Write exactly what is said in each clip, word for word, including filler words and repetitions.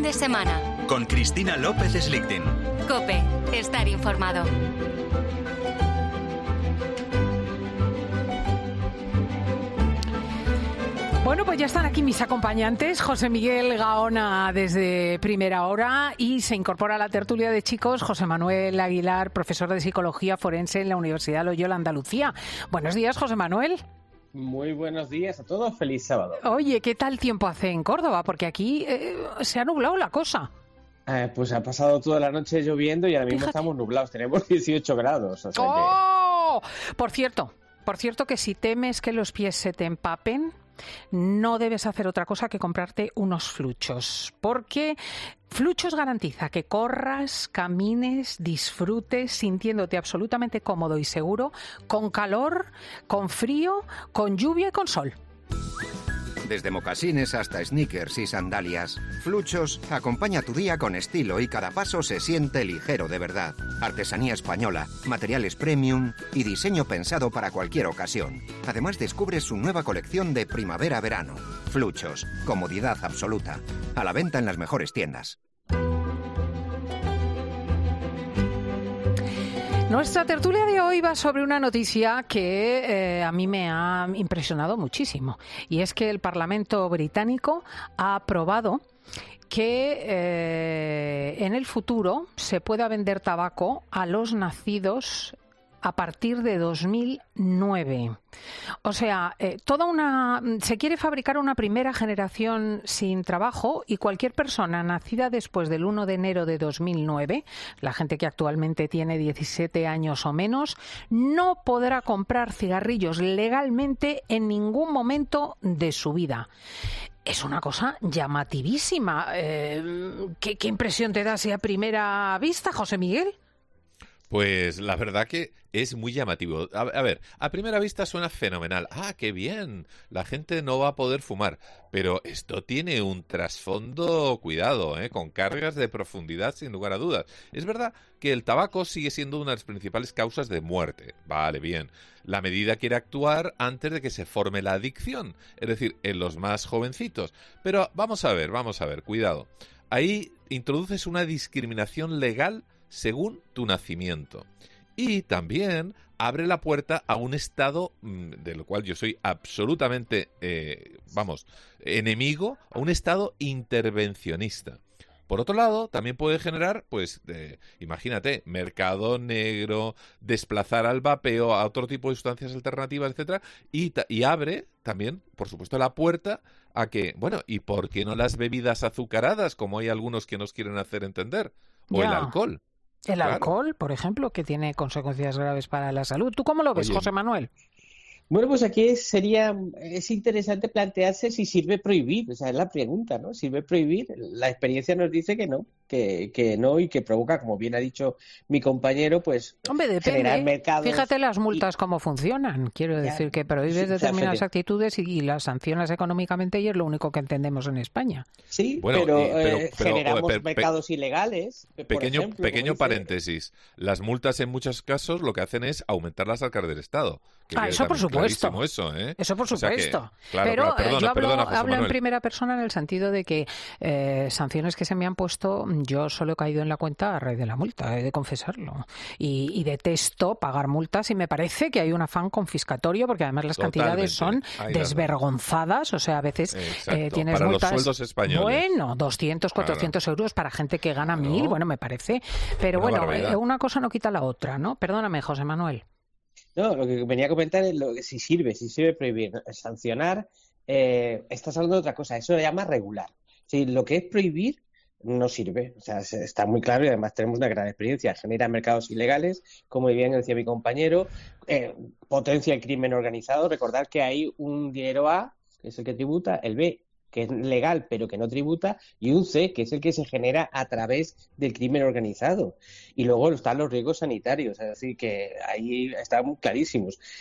de semana. Con Cristina López Slichting. COPE. Estar informado. Bueno, pues ya están aquí mis acompañantes, José Miguel Gaona desde Primera Hora, y se incorpora a la tertulia de chicos José Manuel Aguilar, profesor de Psicología Forense en la Universidad Loyola Andalucía. Buenos días, José Manuel. Muy buenos días a todos, feliz sábado. Oye, ¿qué tal tiempo hace en Córdoba? Porque aquí eh, se ha nublado la cosa. Eh, pues ha pasado toda la noche lloviendo y ahora mismo Fíjate. Estamos nublados, tenemos dieciocho grados. O sea ¡Oh! Que... Por cierto, por cierto que si temes que los pies se te empapen, no debes hacer otra cosa que comprarte unos fluchos, porque Fluchos garantiza que corras, camines, disfrutes, sintiéndote absolutamente cómodo y seguro, con calor, con frío, con lluvia y con sol. Desde mocasines hasta sneakers y sandalias, Fluchos acompaña tu día con estilo y cada paso se siente ligero de verdad. Artesanía española, materiales premium y diseño pensado para cualquier ocasión. Además descubres su nueva colección de primavera-verano. Fluchos, comodidad absoluta. A la venta en las mejores tiendas. Nuestra tertulia de hoy va sobre una noticia que eh, a mí me ha impresionado muchísimo, y es que el Parlamento británico ha aprobado que eh, en el futuro se pueda vender tabaco a los nacidos a partir de dos mil nueve. O sea, eh, toda una se quiere fabricar una primera generación sin trabajo, y cualquier persona nacida después del uno de enero de dos mil nueve, la gente que actualmente tiene diecisiete años o menos, no podrá comprar cigarrillos legalmente en ningún momento de su vida. Es una cosa llamativísima. Eh, ¿qué, ¿Qué impresión te da así a primera vista, José Miguel? Pues la verdad que es muy llamativo. A, a ver, a primera vista suena fenomenal. ¡Ah, qué bien! La gente no va a poder fumar. Pero esto tiene un trasfondo, cuidado, ¿eh? Con cargas de profundidad sin lugar a dudas. Es verdad que el tabaco sigue siendo una de las principales causas de muerte. Vale, bien. La medida quiere actuar antes de que se forme la adicción, es decir, en los más jovencitos. Pero vamos a ver, vamos a ver, cuidado. Ahí introduces una discriminación legal según tu nacimiento. Y también abre la puerta a un estado mmm, del cual yo soy absolutamente, eh, vamos, enemigo, a un estado intervencionista. Por otro lado, también puede generar, pues, eh, imagínate, mercado negro, desplazar al vapeo a otro tipo de sustancias alternativas, etcétera, y, y abre también, por supuesto, la puerta a que, bueno, ¿y por qué no las bebidas azucaradas, como hay algunos que nos quieren hacer entender? O Ya. el alcohol. El Claro. alcohol, por ejemplo, que tiene consecuencias graves para la salud. ¿Tú cómo lo ves, Oye, José Manuel? Bueno, pues aquí sería, es interesante plantearse si sirve prohibir, o sea, es la pregunta, ¿no? ¿Sirve prohibir? La experiencia nos dice que no, que, que no, y que provoca, como bien ha dicho mi compañero, pues Hombre, generar depende. mercados. Fíjate las multas y... cómo funcionan. Quiero Ya, decir que prohíbes sí, determinadas fíjate. actitudes y, y las sancionas económicamente, y es lo único que entendemos en España. Sí, Bueno, pero, y- pero- eh, pero, generamos pe- pe- mercados ilegales. por Pequeño, ejemplo, pequeño como dice- paréntesis. Las multas en muchos casos lo que hacen es aumentar las arcas del Estado. Que Ah, quede eso por también supuesto. clarísimo Eso, ¿eh? Eso por O sea que, supuesto. claro, Pero claro, perdona, eh, yo hablo, perdona, José hablo en Manuel. primera persona en el sentido de que eh, sanciones que se me han puesto, yo solo he caído en la cuenta a raíz de la multa, he de confesarlo. Y, y detesto pagar multas, y me parece que hay un afán confiscatorio, porque además las cantidades son Totalmente. Ahí las das. desvergonzadas. O sea, a veces Exacto, eh, tienes para los multas. sueldos españoles. Bueno, doscientos, cuatrocientos euros para gente que gana Claro. mil, bueno, me parece. Pero Una bueno, barbaridad. eh, una cosa no quita la otra, ¿no? Perdóname, José Manuel. No, lo que venía a comentar es lo que si sirve, si sirve prohibir, sancionar, eh, estás hablando de otra cosa, eso se llama regular. Si lo que es prohibir no sirve, o sea, se- está muy claro, y además tenemos una gran experiencia, genera mercados ilegales, como bien decía mi compañero, eh, potencia el crimen organizado. Recordar que hay un dinero A, que es el que tributa, el B, que es legal pero que no tributa, y un C, que es el que se genera a través del crimen organizado. Y luego están los riesgos sanitarios, es decir, que ahí están clarísimos.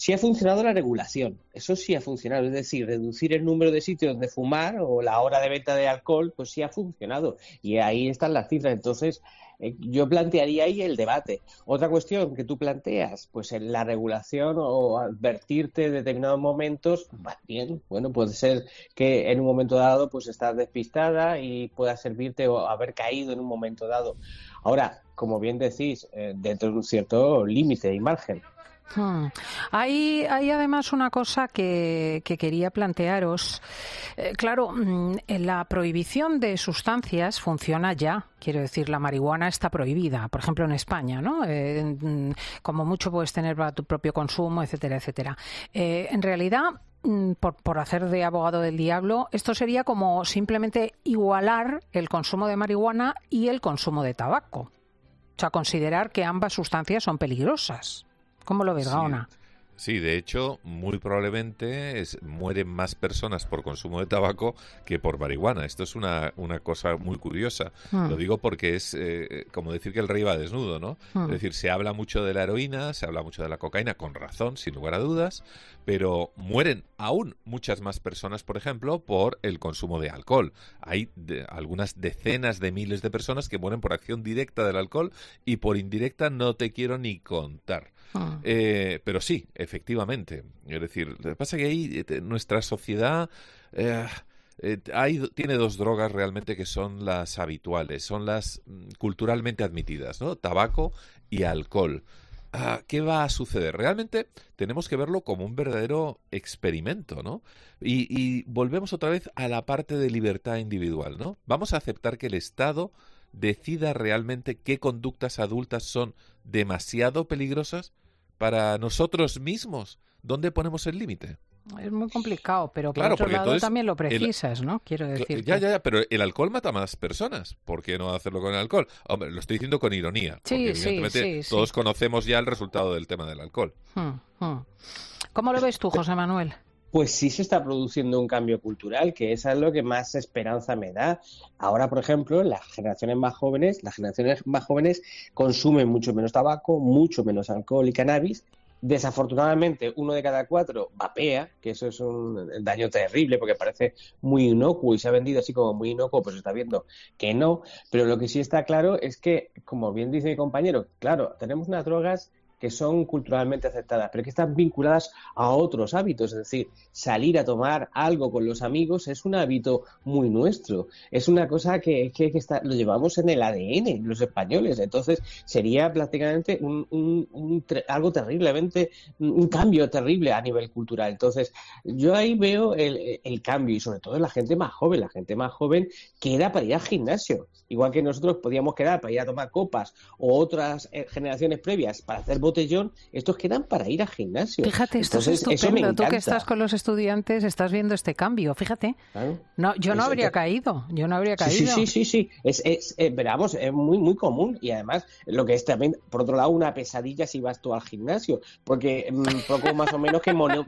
sí ha funcionado la regulación, eso sí ha funcionado, es decir, reducir el número de sitios donde fumar o la hora de venta de alcohol, pues sí ha funcionado y ahí están las cifras. Entonces, eh, yo plantearía ahí el debate. Otra cuestión que tú planteas, pues en la regulación o advertirte en determinados momentos, va bien, bueno, puede ser que en un momento dado pues estás despistada y pueda servirte o haber caído en un momento dado. Ahora, como bien decís, eh, dentro de un cierto límite y margen. Hmm. Hay, hay además una cosa que, que quería plantearos. Eh, claro, la prohibición de sustancias funciona ya. Quiero decir, la marihuana está prohibida, por ejemplo, en España, ¿no? Eh, como mucho puedes tener para tu propio consumo, etcétera, etcétera. Eh, en realidad, por, por hacer de abogado del diablo, esto sería como simplemente igualar el consumo de marihuana y el consumo de tabaco. O sea, considerar que ambas sustancias son peligrosas. ¿Cómo lo ves, Gaona? Sí. Sí, de hecho, muy probablemente es, mueren más personas por consumo de tabaco que por marihuana. Esto es una, una cosa muy curiosa. Mm. Lo digo porque es eh, como decir que el rey va desnudo, ¿no? Mm. Es decir, se habla mucho de la heroína, se habla mucho de la cocaína, con razón, sin lugar a dudas, pero mueren aún muchas más personas, por ejemplo, por el consumo de alcohol. Hay de, algunas decenas de miles de personas que mueren por acción directa del alcohol y por indirecta no te quiero ni contar. Ah. Eh, pero sí, efectivamente. Es decir, lo que pasa es que ahí eh, nuestra sociedad eh, eh, hay, tiene dos drogas realmente que son las habituales, son las mm, culturalmente admitidas, ¿no? Tabaco y alcohol. Ah, ¿qué va a suceder? Realmente tenemos que verlo como un verdadero experimento, ¿no? Y, y volvemos otra vez a la parte de libertad individual, ¿no? Vamos a aceptar que el Estado decida realmente qué conductas adultas son demasiado peligrosas para nosotros mismos. ¿Dónde ponemos el límite? Es muy complicado, pero por claro, otro lado entonces, también lo precisas, el, ¿no? Quiero decir. Ya, que... ya, ya, pero el alcohol mata a más personas. ¿Por qué no hacerlo con el alcohol? Hombre, lo estoy diciendo con ironía. Sí, porque evidentemente sí, sí, todos sí. conocemos ya el resultado del tema del alcohol. Hmm, hmm. ¿Cómo lo ves tú, José Manuel? Pues sí se está produciendo un cambio cultural, que es lo que más esperanza me da. Ahora, por ejemplo, las generaciones más jóvenes, las generaciones más jóvenes consumen mucho menos tabaco, mucho menos alcohol y cannabis. Desafortunadamente, uno de cada cuatro vapea, que eso es un daño terrible porque parece muy inocuo y se ha vendido así como muy inocuo, pues se está viendo que no. Pero lo que sí está claro es que, como bien dice mi compañero, claro, tenemos unas drogas que son culturalmente aceptadas, pero que están vinculadas a otros hábitos. Es decir, salir a tomar algo con los amigos es un hábito muy nuestro. Es una cosa que, que, que está, lo llevamos en el A D N, los españoles. Entonces, sería prácticamente un, un, un, algo terriblemente, un cambio terrible a nivel cultural. Entonces, yo ahí veo el, el cambio, y sobre todo en la gente más joven. La gente más joven queda para ir al gimnasio. Igual que nosotros podíamos quedar para ir a tomar copas o otras eh, generaciones previas para hacer botellón, estos quedan para ir al gimnasio. Fíjate, esto Entonces, es estupendo. Tú que estás con los estudiantes estás viendo este cambio. Fíjate. Claro. No, yo no es, habría es, caído. Yo no habría caído. Sí, sí, sí, sí. sí. Es, es, eh, veramos, es muy, muy común. Y además, lo que es también, por otro lado, una pesadilla si vas tú al gimnasio. Porque mmm, poco más o menos que mono,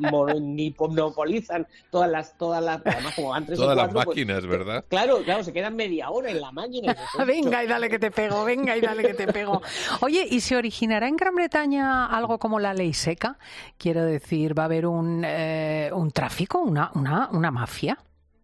monopolizan todas las, todas las, además como van tres todas o cuatro, las máquinas, pues, ¿verdad? Claro, claro, se quedan media hora en la máquina. Venga y dale que te pego, venga y dale que te pego. Oye, ¿y se originará en Gran Bretaña algo como la ley seca? Quiero decir, ¿va a haber un, eh, un tráfico, una, una, una mafia?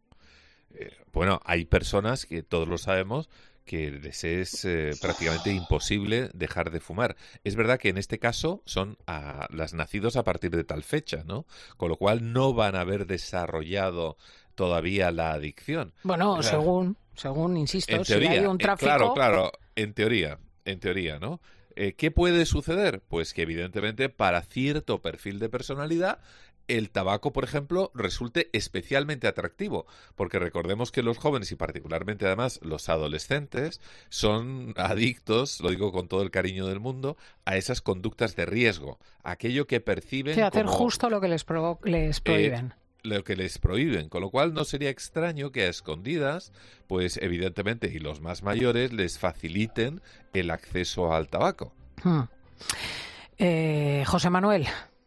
Eh, bueno, hay personas que todos lo sabemos que les es eh, prácticamente imposible dejar de fumar. Es verdad que en este caso son a, las nacidos a partir de tal fecha, ¿no? Con lo cual no van a haber desarrollado todavía la adicción. Bueno, o sea, según, según, insisto, en teoría, si hay un tráfico... Eh, claro, claro, en teoría, en teoría, ¿no? Eh, ¿Qué puede suceder? Pues que evidentemente para cierto perfil de personalidad el tabaco, por ejemplo, resulte especialmente atractivo, porque recordemos que los jóvenes y particularmente además los adolescentes son adictos, lo digo con todo el cariño del mundo, a esas conductas de riesgo, aquello que perciben sí, hacer como, justo lo que les, provo- les prohíben. Eh, lo que les prohíben, con lo cual no sería extraño que a escondidas, pues evidentemente, y los más mayores, les faciliten el acceso al tabaco. Hmm. Eh, José Manuel.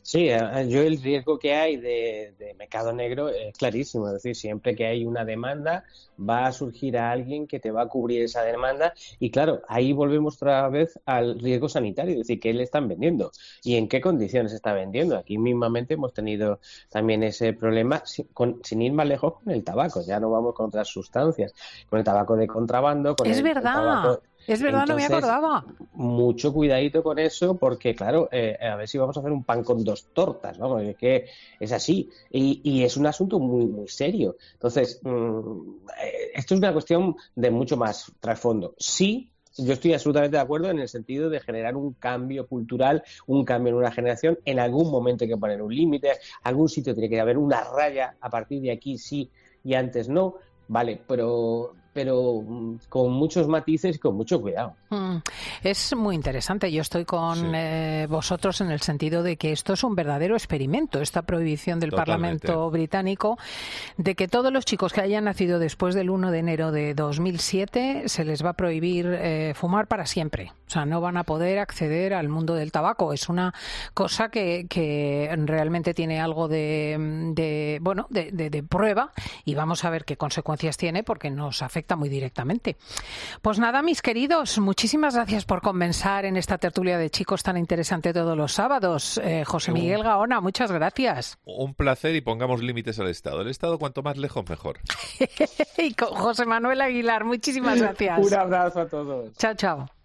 Sí, yo el riesgo que hay de, de mercado negro es clarísimo, es decir, siempre que hay una demanda va a surgir a alguien que te va a cubrir esa demanda y claro, ahí volvemos otra vez al riesgo sanitario, es decir, ¿qué le están vendiendo? ¿Y en qué condiciones está vendiendo? Aquí mismamente hemos tenido también ese problema sin, con, sin ir más lejos con el tabaco, ya no vamos con otras sustancias, con el tabaco de contrabando, con es el, verdad. el tabaco... Es verdad, Entonces, no me acordaba. Mucho cuidadito con eso, porque claro, eh, a ver si vamos a hacer un pan con dos tortas, ¿no? Porque es que es así. Y, y es un asunto muy, muy serio. Entonces, mmm, esto es una cuestión de mucho más trasfondo. Sí, yo estoy absolutamente de acuerdo en el sentido de generar un cambio cultural, un cambio en una generación. En algún momento hay que poner un límite, algún sitio tiene que haber una raya, a partir de aquí sí y antes no. Vale, pero pero con muchos matices y con mucho cuidado. Mm, es muy interesante. Yo estoy con sí. eh, vosotros en el sentido de que esto es un verdadero experimento, esta prohibición del Totalmente. Parlamento británico, de que todos los chicos que hayan nacido después del uno de enero de dos mil siete se les va a prohibir eh, fumar para siempre. O sea, no van a poder acceder al mundo del tabaco. Es una cosa que, que realmente tiene algo de, de bueno, de, de, de prueba y vamos a ver qué consecuencias tiene porque nos afecta muy directamente. Pues nada, mis queridos, muchísimas gracias por conversar en esta tertulia de chicos tan interesante todos los sábados. Eh, José Miguel Gaona, muchas gracias. Un placer y pongamos límites al Estado. El Estado cuanto más lejos mejor. Y con José Manuel Aguilar, muchísimas gracias. Un abrazo a todos. Chao, chao.